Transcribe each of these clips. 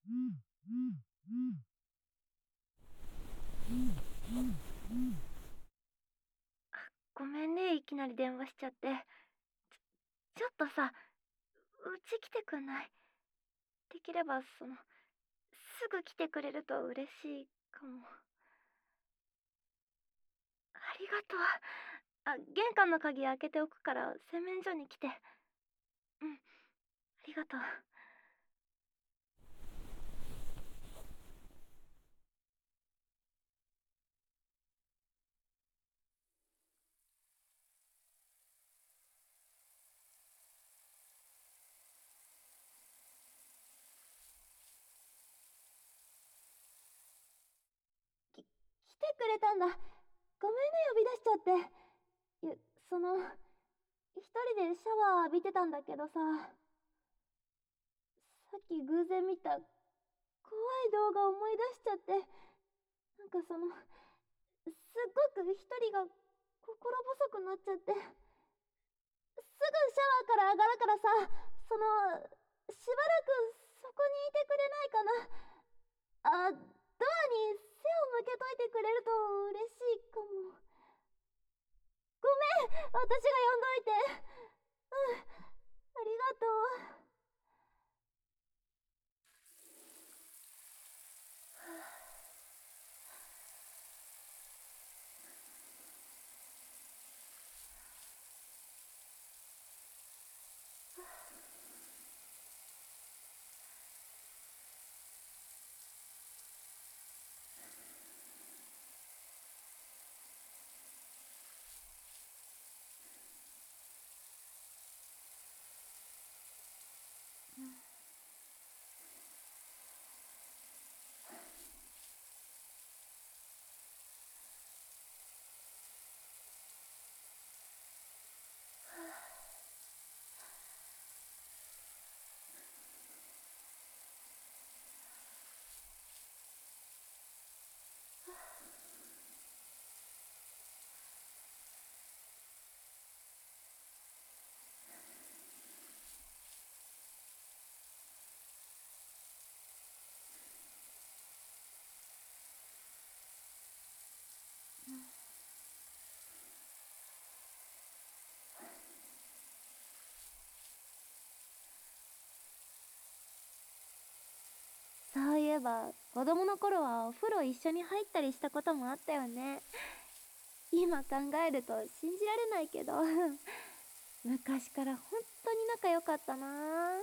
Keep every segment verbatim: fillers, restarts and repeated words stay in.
ごめんね、いきなり電話しちゃって。ちょ、ちょっとさ、うち来てくんない？できれば、その、すぐ来てくれると嬉しいかも。ありがとう。あ、玄関の鍵開けておくから洗面所に来て。うん、ありがとう。き、来てくれたんだ。ごめんね、呼び出しちゃって。いや、その、一人でシャワー浴びてたんだけどさ、さっき偶然見た怖い動画思い出しちゃって、なんかその、すっごく一人が心細くなっちゃって、すぐシャワーから上がるからさ、その、しばらくそこにいてくれないかな。あ、ドアに背を向けといてくれると嬉しいかも。ごめん、私が呼んどいて。うん、ありがとう。そういえば、子供の頃はお風呂一緒に入ったりしたこともあったよね。今考えると信じられないけど、昔から本当に仲良かったな。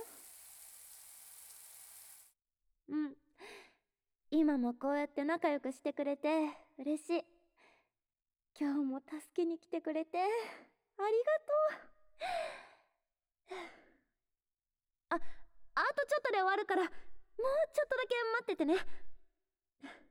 うん。今もこうやって仲良くしてくれて嬉しい。今日も助けに来てくれてありがとう。あ、あとちょっとで終わるから、もうちょっとだけ待っててね。